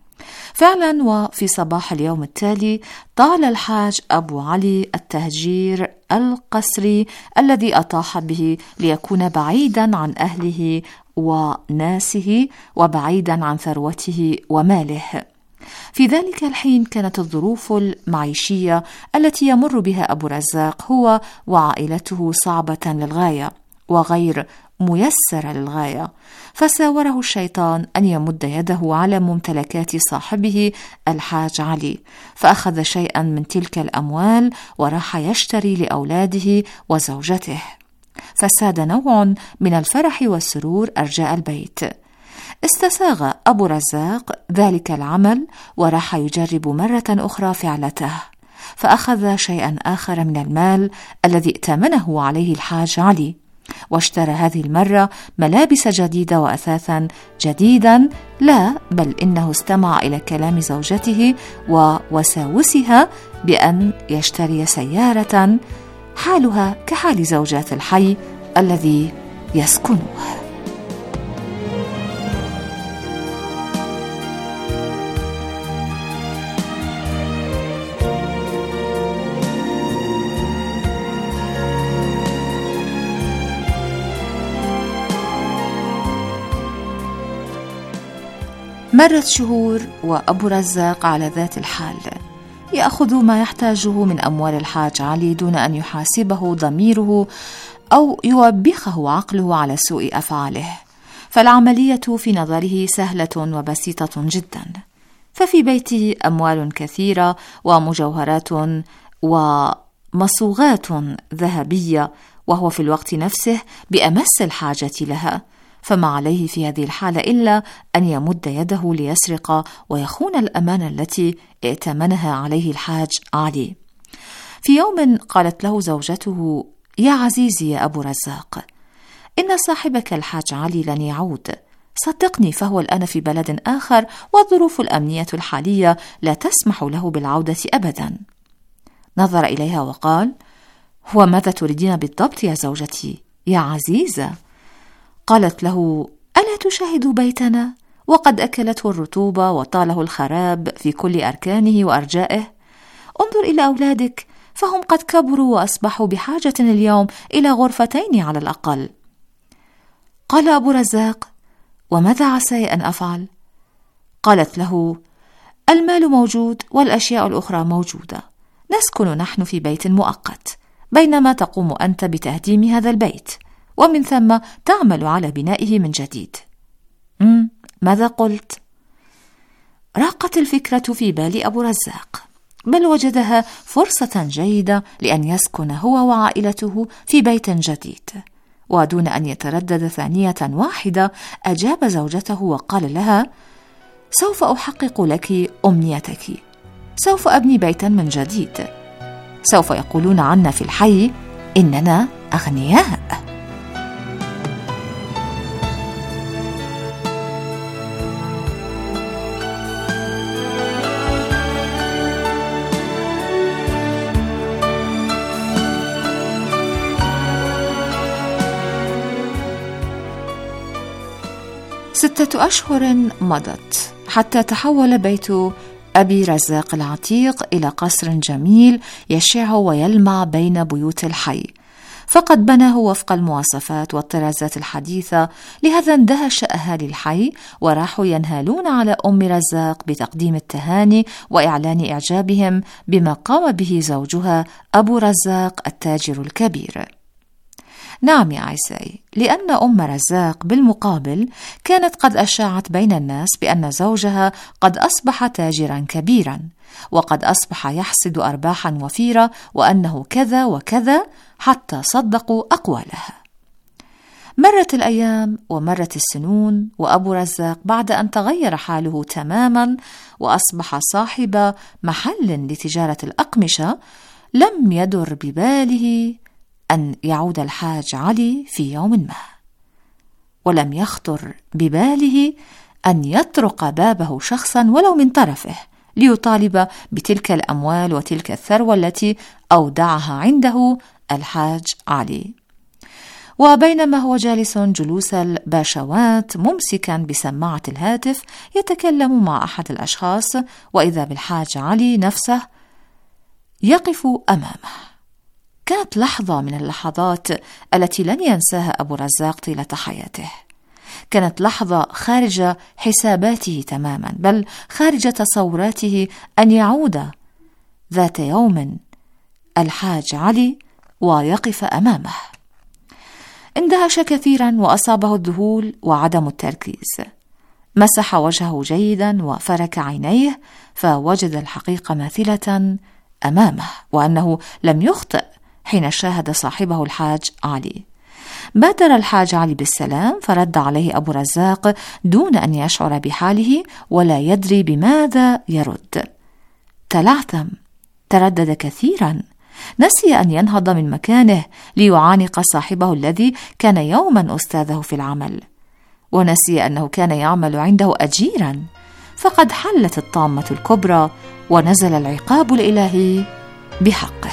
S12: فعلا، وفي صباح اليوم التالي طال الحاج أبو علي التهجير القسري الذي أطاح به ليكون بعيدا عن أهله وناسه وبعيدا عن ثروته وماله. في ذلك الحين كانت الظروف المعيشية التي يمر بها أبو رزاق هو وعائلته صعبة للغاية وغير ميسرة للغاية، فساوره الشيطان أن يمد يده على ممتلكات صاحبه الحاج علي، فأخذ شيئا من تلك الأموال وراح يشتري لأولاده وزوجته، فساد نوع من الفرح والسرور أرجاء البيت. استساغ أبو رزاق ذلك العمل وراح يجرب مرة أخرى فعلته، فأخذ شيئا آخر من المال الذي ائتمنه عليه الحاج علي، واشترى هذه المرة ملابس جديدة وأثاثا جديدا، لا بل إنه استمع إلى كلام زوجته ووساوسها بأن يشتري سيارة حالها كحال زوجات الحي الذي يسكنه. مرت شهور وأبو رزاق على ذات الحال، يأخذ ما يحتاجه من أموال الحاج علي دون أن يحاسبه ضميره أو يوبخه عقله على سوء أفعاله، فالعملية في نظره سهلة وبسيطة جدا. ففي بيته أموال كثيرة ومجوهرات ومصوغات ذهبية، وهو في الوقت نفسه بأمس الحاجة لها، فما عليه في هذه الحالة إلا أن يمد يده ليسرق ويخون الأمانة التي ائتمنها عليه الحاج علي. في يوم قالت له زوجته: يا عزيزي يا أبو رزاق، إن صاحبك الحاج علي لن يعود، صدقني فهو الآن في بلد آخر والظروف الأمنية الحالية لا تسمح له بالعودة أبدا. نظر إليها وقال: وماذا تريدين بالضبط يا زوجتي يا عزيزة؟ قالت له: ألا تشاهد بيتنا وقد أكلته الرطوبة وطاله الخراب في كل أركانه وأرجائه؟ انظر إلى أولادك، فهم قد كبروا وأصبحوا بحاجة اليوم إلى غرفتين على الأقل. قال أبو رزاق: وماذا عسى أن أفعل؟ قالت له: المال موجود والأشياء الأخرى موجودة، نسكن نحن في بيت مؤقت بينما تقوم أنت بتهديم هذا البيت، ومن ثم تعمل على بنائه من جديد. مم ماذا قلت؟ راقت الفكرة في بال أبو رزاق، بل وجدها فرصة جيدة لأن يسكن هو وعائلته في بيت جديد. ودون أن يتردد ثانية واحدة أجاب زوجته وقال لها: سوف أحقق لك أمنيتك، سوف أبني بيتا من جديد، سوف يقولون عنا في الحي إننا أغنياء. ستة أشهر مضت حتى تحول بيت أبي رزاق العتيق إلى قصر جميل يشع ويلمع بين بيوت الحي، فقد بناه وفق المواصفات والطرازات الحديثة. لهذا اندهش أهالي الحي وراحوا ينهالون على أم رزاق بتقديم التهاني وإعلان إعجابهم بما قام به زوجها أبو رزاق التاجر الكبير. نعم يا أعزائي، لأن أم رزاق بالمقابل كانت قد أشاعت بين الناس بأن زوجها قد أصبح تاجرا كبيرا، وقد أصبح يحصد أرباحا وفيرة، وأنه كذا وكذا، حتى صدقوا أقوالها. مرت الأيام ومرت السنون، وأبو رزاق بعد أن تغير حاله تماما وأصبح صاحب محل لتجارة الأقمشة، لم يدر بباله أن يعود الحاج علي في يوم ما، ولم يخطر بباله أن يطرق بابه شخصا ولو من طرفه ليطالب بتلك الأموال وتلك الثروة التي أودعها عنده الحاج علي. وبينما هو جالس جلوس الباشوات ممسكا بسماعة الهاتف يتكلم مع أحد الأشخاص، وإذا بالحاج علي نفسه يقف أمامه. كانت لحظة من اللحظات التي لن ينساها أبو رزاق طيلة حياته. كانت لحظة خارج حساباته تماما، بل خارج تصوراته أن يعود ذات يوم الحاج علي ويقف أمامه. اندهش كثيرا وأصابه الذهول وعدم التركيز. مسح وجهه جيدا وفرك عينيه، فوجد الحقيقة ماثلة أمامه، وأنه لم يخطئ حين شاهد صاحبه الحاج علي. بادر الحاج علي بالسلام، فرد عليه أبو رزاق دون أن يشعر بحاله ولا يدري بماذا يرد. تلعثم، تردد كثيرا، نسي أن ينهض من مكانه ليعانق صاحبه الذي كان يوما أستاذه في العمل، ونسي أنه كان يعمل عنده أجيرا. فقد حلت الطامة الكبرى ونزل العقاب الإلهي بحقه.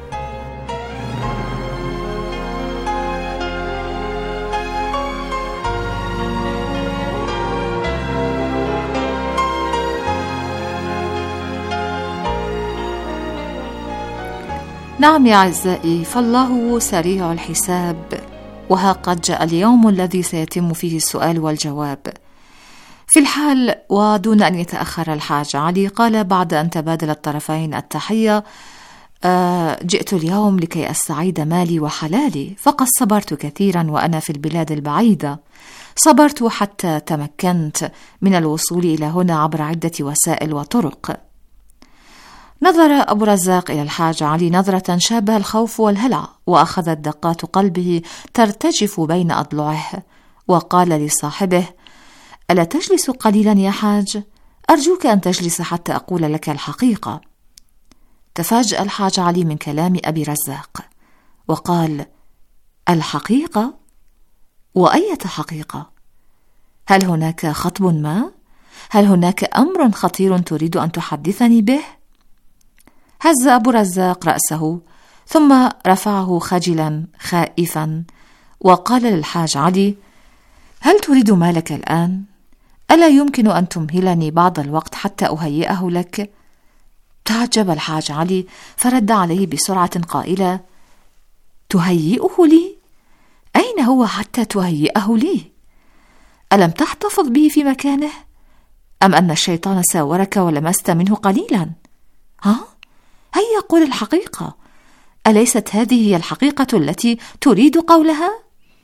S12: نعم يا أعزائي، فالله سريع الحساب، وها قد جاء اليوم الذي سيتم فيه السؤال والجواب. في الحال ودون أن يتأخر الحاج علي قال بعد أن تبادل الطرفين التحية: آه جئت اليوم لكي أستعيد مالي وحلالي، فقد صبرت كثيرا وأنا في البلاد البعيدة، صبرت حتى تمكنت من الوصول إلى هنا عبر عدة وسائل وطرق. نظر أبو رزاق إلى الحاج علي نظرة شابه الخوف والهلع، وأخذت دقات قلبه ترتجف بين أضلعه، وقال لصاحبه: ألا تجلس قليلا يا حاج؟ أرجوك أن تجلس حتى أقول لك الحقيقة. تفاجأ الحاج علي من كلام أبي رزاق وقال: الحقيقة؟ وأية حقيقة؟ هل هناك خطب ما؟ هل هناك أمر خطير تريد أن تحدثني به؟ هز أبو رزاق رأسه ثم رفعه خجلا خائفا وقال للحاج علي: هل تريد مالك الآن؟ ألا يمكن أن تمهلني بعض الوقت حتى أهيئه لك؟ تعجب الحاج علي فرد عليه بسرعة قائلة: تهيئه لي؟ أين هو حتى تهيئه لي؟ ألم تحتفظ به في مكانه؟ أم أن الشيطان ساورك ولمست منه قليلا؟ ها؟ هيا قل الحقيقة، أليست هذه هي الحقيقة التي تريد قولها؟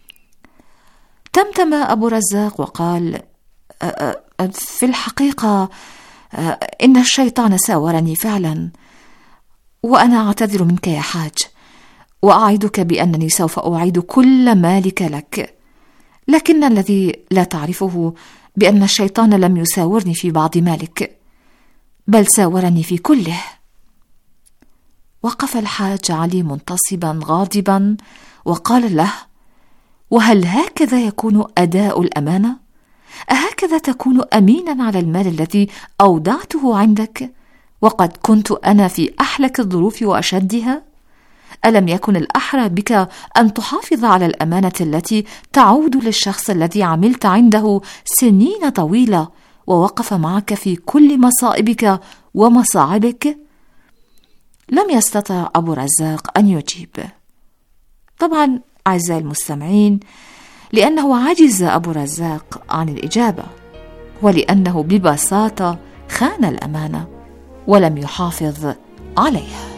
S12: تمتم أبو رزاق وقال: في الحقيقة إن الشيطان ساورني فعلا، وأنا أعتذر منك يا حاج، وأعدك بأنني سوف أعيد كل مالك لك، لكن الذي لا تعرفه بأن الشيطان لم يساورني في بعض مالك، بل ساورني في كله. وقف الحاج علي منتصبا غاضبا وقال له: وهل هكذا يكون أداء الأمانة؟ أهكذا تكون أمينا على المال الذي أودعته عندك وقد كنت أنا في أحلك الظروف وأشدها؟ ألم يكن الأحرى بك أن تحافظ على الأمانة التي تعود للشخص الذي عملت عنده سنين طويلة ووقف معك في كل مصائبك ومصاعبك؟ لم يستطع أبو رزاق أن يجيب. طبعا أعزائي المستمعين، لأنه عجز أبو رزاق عن الإجابة، ولأنه ببساطة خان الأمانة ولم يحافظ عليها.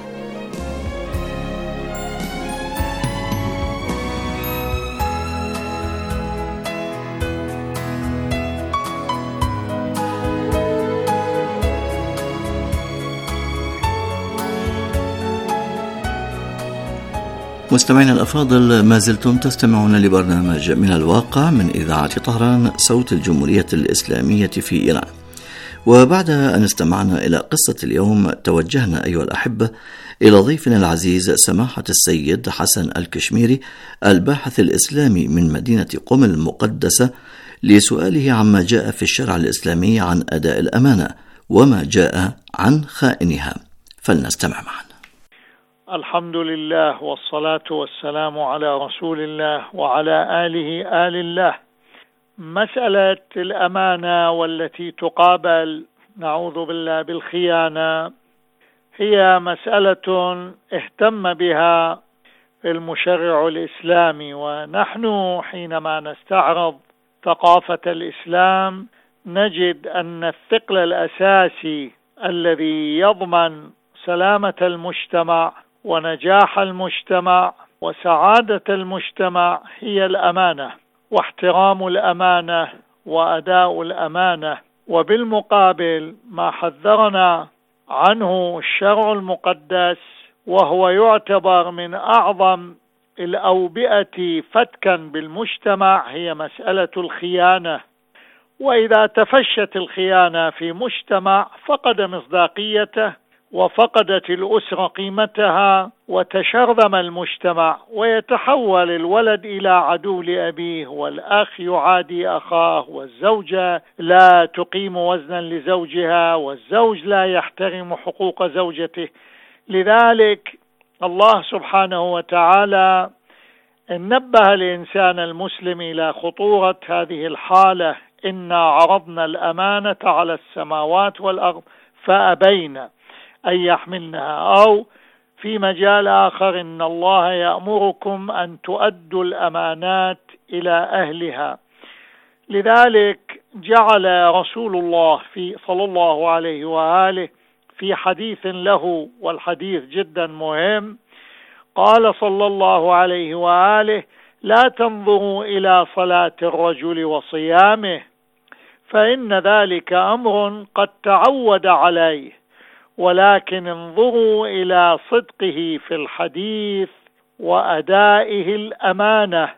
S5: مستمعينا الأفاضل، ما زلتم تستمعون لبرنامج من الواقع من إذاعة طهران صوت الجمهورية الإسلامية في إيران. وبعد أن استمعنا إلى قصة اليوم، توجهنا أيها الأحبة إلى ضيفنا العزيز سماحة السيد حسن الكشميري، الباحث الإسلامي من مدينة قم المقدسة، لسؤاله عما جاء في الشرع الإسلامي عن أداء الأمانة وما جاء عن خائنها. فلنستمع معا.
S14: الحمد لله والصلاة والسلام على رسول الله وعلى آله آل الله. مسألة الأمانة والتي تقابل نعوذ بالله بالخيانة هي مسألة اهتم بها المشرع الإسلامي، ونحن حينما نستعرض ثقافة الإسلام نجد أن الثقل الأساسي الذي يضمن سلامة المجتمع ونجاح المجتمع وسعادة المجتمع هي الأمانة واحترام الأمانة وأداء الأمانة. وبالمقابل ما حذرنا عنه الشرع المقدس، وهو يعتبر من أعظم الأوبئة فتكا بالمجتمع، هي مسألة الخيانة. وإذا تفشت الخيانة في مجتمع فقد مصداقيته وفقدت الأسرة قيمتها وتشرذم المجتمع، ويتحول الولد إلى عدو لأبيه، والأخ يعادي أخاه، والزوجة لا تقيم وزنا لزوجها، والزوج لا يحترم حقوق زوجته. لذلك الله سبحانه وتعالى نبه الإنسان المسلم إلى خطورة هذه الحالة: إنا عرضنا الأمانة على السماوات والأرض فأبين أن يحملنها، أو في مجال آخر: إن الله يأمركم أن تؤدوا الأمانات إلى أهلها. لذلك جعل رسول الله في صلى الله عليه وآله في حديث له، والحديث جدا مهم، قال صلى الله عليه وآله: لا تنظروا إلى صلاة الرجل وصيامه، فإن ذلك أمر قد تعود عليه، ولكن انظروا إلى صدقه في الحديث وأدائه الأمانة.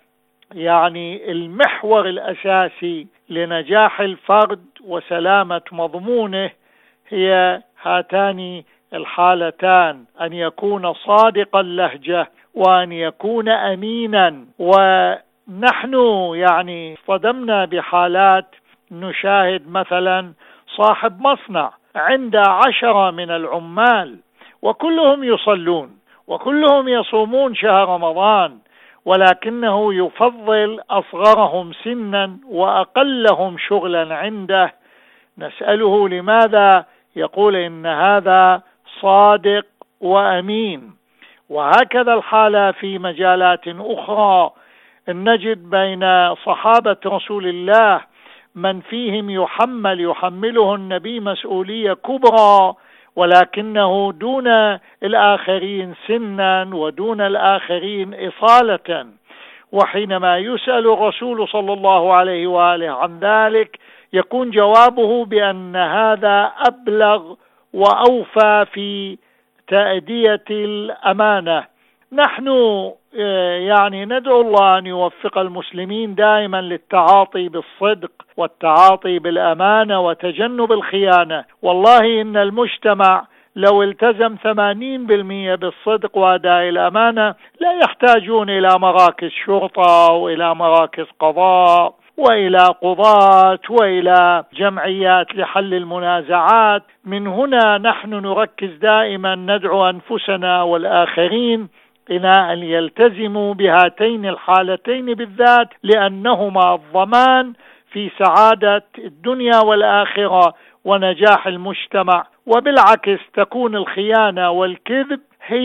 S14: يعني المحور الأساسي لنجاح الفرد وسلامة مضمونه هي هاتان الحالتان: أن يكون صادق اللهجة وأن يكون أمينا. ونحن يعني صدمنا بحالات نشاهد مثلا صاحب مصنع عند عشرة من العمال وكلهم يصلون وكلهم يصومون شهر رمضان، ولكنه يفضل أصغرهم سنا وأقلهم شغلا عنده. نسأله لماذا؟ يقول إن هذا صادق وأمين. وهكذا الحالة في مجالات أخرى. نجد بين صحابة رسول الله من فيهم يحمل يحمله النبي مسؤولية كبرى، ولكنه دون الآخرين سنا ودون الآخرين إصالة. وحينما يسأل الرسول صلى الله عليه وآله عن ذلك يكون جوابه بأن هذا أبلغ وأوفى في تأدية الأمانة. نحن يعني ندعو الله أن يوفق المسلمين دائما للتعاطي بالصدق والتعاطي بالأمانة وتجنب الخيانة. والله إن المجتمع لو التزم ثمانين بالمئة بالصدق وأداء الأمانة لا يحتاجون إلى مراكز شرطة وإلى مراكز قضاء وإلى قضاة وإلى جمعيات لحل المنازعات. من هنا نحن نركز دائما ندعو أنفسنا والآخرين إلى أن يلتزموا بهاتين الحالتين بالذات، لأنهما الضمان في سعادة الدنيا والآخرة ونجاح المجتمع. وبالعكس تكون الخيانة والكذب هي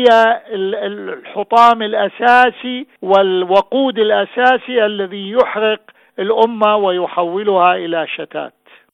S14: الحطام الأساسي والوقود الأساسي الذي يحرق الأمة ويحولها إلى شتات.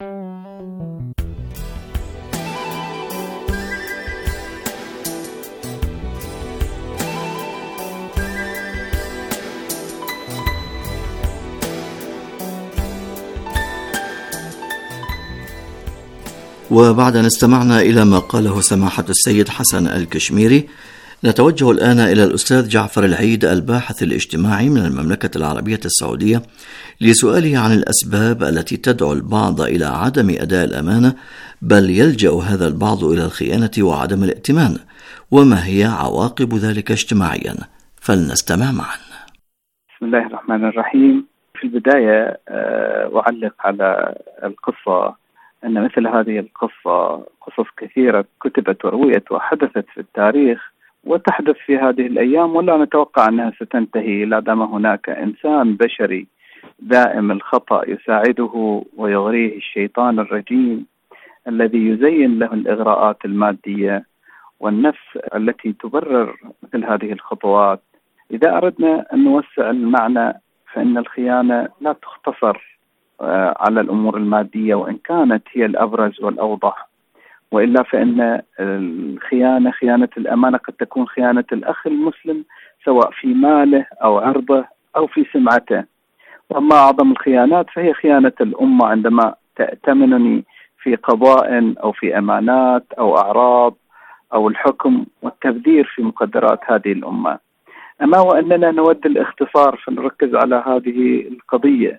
S5: وبعد أن استمعنا إلى ما قاله سماحة السيد حسن الكشميري، نتوجه الآن إلى الأستاذ جعفر العيد الباحث الاجتماعي من المملكة العربية السعودية لسؤاله عن الأسباب التي تدعو البعض إلى عدم أداء الأمانة، بل يلجأ هذا البعض إلى الخيانة وعدم الائتمان، وما هي عواقب ذلك اجتماعيا. فلنستمع معا.
S15: بسم الله الرحمن الرحيم. في البداية أعلق على القصة أن مثل هذه القصة قصص كثيرة كتبت ورويت وحدثت في التاريخ وتحدث في هذه الأيام، ولا نتوقع أنها ستنتهي لا دام هناك إنسان بشري دائم الخطأ يساعده ويغريه الشيطان الرجيم الذي يزين له الإغراءات المادية والنفس التي تبرر مثل هذه الخطوات. إذا أردنا أن نوسع المعنى فإن الخيانة لا تختصر على الأمور المادية وإن كانت هي الأبرز والأوضح، وإلا فإن الخيانة خيانة الأمانة قد تكون خيانة الأخ المسلم سواء في ماله أو عرضه أو في سمعته. وأما أعظم الخيانات فهي خيانة الأمة عندما تأتمنني في قضاء أو في أمانات أو أعراض أو الحكم والتبذير في مقدرات هذه الأمة. أما وأننا نود الاختصار فنركز على هذه القضية،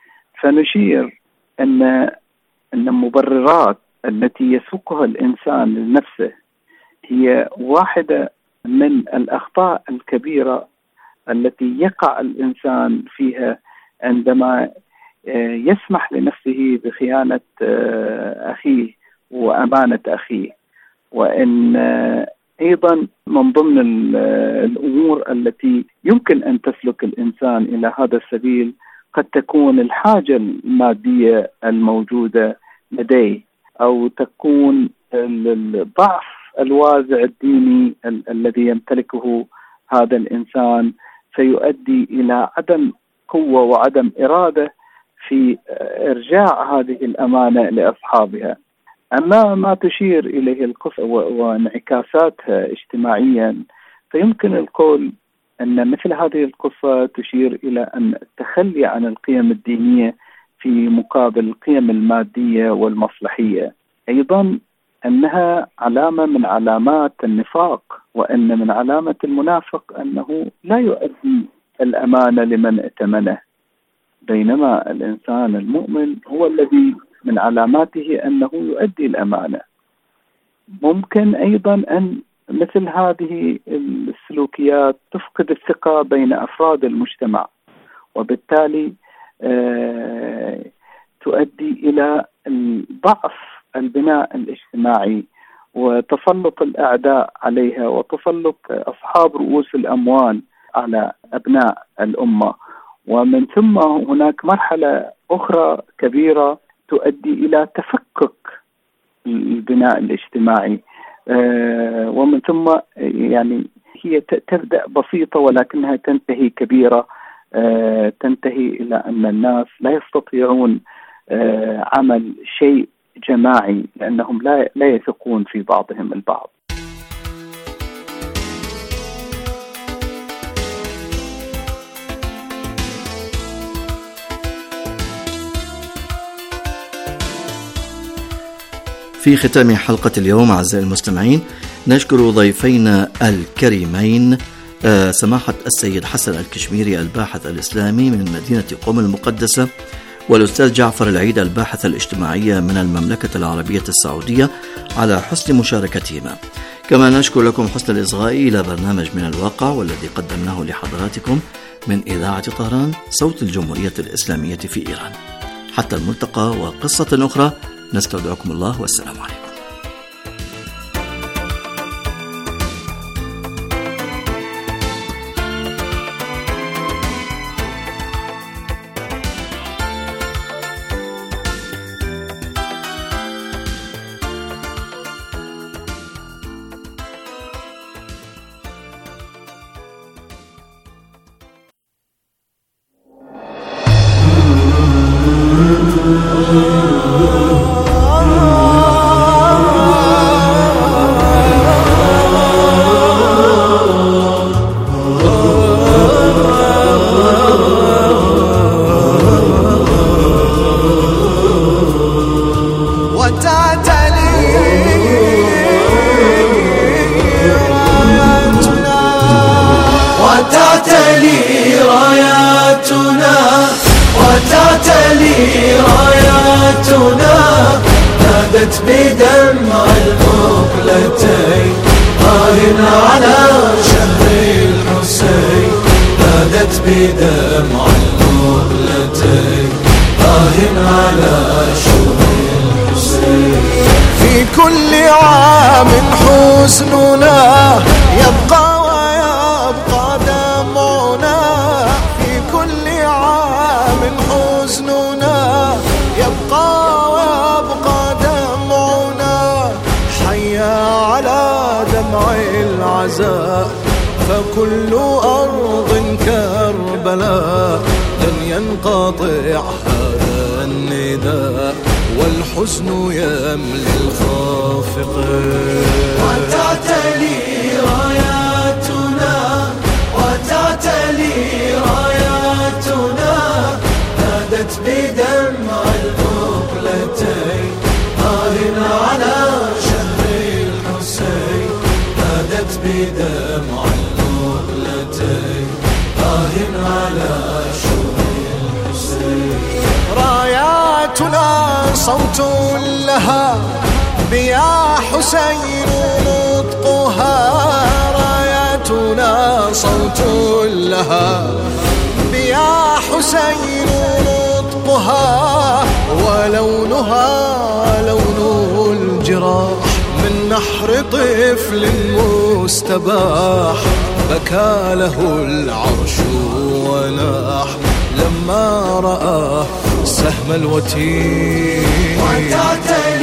S15: فنشير أن أن المبررات التي يسوقها الإنسان لنفسه هي واحدة من الأخطاء الكبيرة التي يقع الإنسان فيها عندما يسمح لنفسه بخيانة أخيه وأمانة أخيه. وإن أيضا من ضمن الأمور التي يمكن أن تسلك الإنسان إلى هذا السبيل قد تكون الحاجة المادية الموجودة لديه، أو تكون الضعف الوازع الديني ال- الذي يمتلكه هذا الإنسان فيؤدي إلى عدم قوة وعدم إرادة في إرجاع هذه الأمانة لأصحابها. أما ما تشير إليه القصة وانعكاساتها اجتماعيا فيمكن القول أن مثل هذه القصة تشير إلى أن التخلي عن القيم الدينية في مقابل القيم المادية والمصلحية، أيضا أنها علامة من علامات النفاق، وأن من علامة المنافق أنه لا يؤدي الأمانة لمن ائتمنه، بينما الإنسان المؤمن هو الذي من علاماته أنه يؤدي الأمانة. ممكن أيضا أن مثل هذه السلوكيات تفقد الثقة بين أفراد المجتمع، وبالتالي تؤدي إلى ضعف البناء الاجتماعي وتسلط الأعداء عليها وتسلط أصحاب رؤوس الأموال على أبناء الأمة. ومن ثم هناك مرحلة أخرى كبيرة تؤدي إلى تفكك البناء الاجتماعي، ومن ثم يعني هي تبدأ بسيطة ولكنها تنتهي كبيرة، تنتهي إلى أن الناس لا يستطيعون عمل شيء جماعي لأنهم لا لا يثقون في بعضهم البعض.
S5: في ختام حلقة اليوم أعزائي المستمعين نشكر ضيفينا الكريمين سماحة السيد حسن الكشميري الباحث الإسلامي من مدينة قم المقدسة، والأستاذ جعفر العيد الباحث الاجتماعي من المملكة العربية السعودية على حسن مشاركتهما. كما نشكر لكم حسن الإصغاء إلى برنامج من الواقع والذي قدمناه لحضراتكم من إذاعة طهران صوت الجمهورية الإسلامية في إيران. حتى الملتقى وقصة أخرى، نستودعكم الله والسلام عليكم.
S7: بدمع المقلتين طاهن على شهر الحسين، نادت بدمع المقلتين طاهن على شهر الحسين. في كل عام حزننا يبقى ويبقى دمعنا، في كل عام حزننا يبقى دمع العزاء، فكل أرض كربلاء لن ينقطع هذا النداء، والحزن يملي الخافقين. وتعتلي راياتنا وتعتلي راياتنا، نادت بدمع المقلتين طاهن على بدمع المقلتين طاهن على شهر الحسين. راياتنا صوت لها بيا حسين نطقها، راياتنا صوت لها بيا حسين نطقها، ولونها لون الجراح من نحر طفل مستباح، بكى له العرش وناح لما رأى سهم الوتين.